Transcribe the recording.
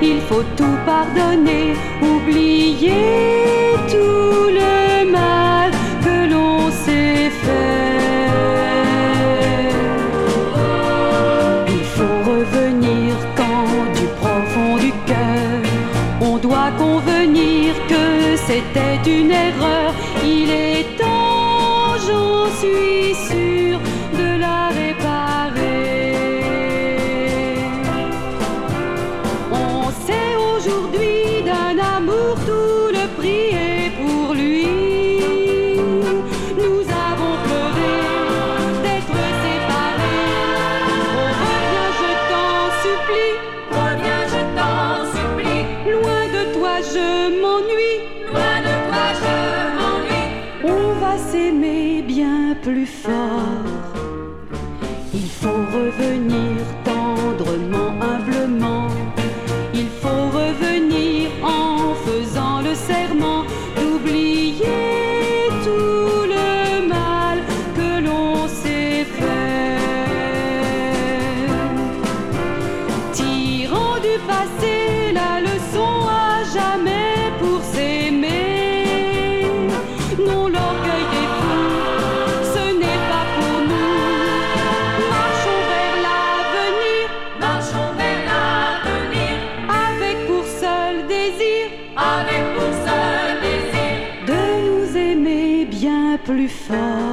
il faut tout pardonner, oublier tout le mal que l'on s'est fait. Il faut revenir quand du profond du cœur on doit convenir que c'était une erreur. Il est temps, j'en suis sûre, de la réparer. On sait aujourd'hui d'un amour tout le prix est pour lui. Nous avons pleuré d'être séparés. Oh, reviens, je t'en supplie. Reviens, je t'en supplie. Loin de toi, je m'ennuie. Loin de toi, je m'ennuie. On va s'aimer bien plus fort. Il faut revenir tendrement, humblement. Il faut revenir en faisant le serment d'oublier tout le mal que l'on s'est fait. Tirant du passé la leçon à jamais pour s'aimer. Non, l'orgueil des fous, ce n'est pas pour nous. Marchons vers l'avenir, Marchons vers l'avenir, avec pour seul désir avec pour seul désir de nous aimer bien plus fort.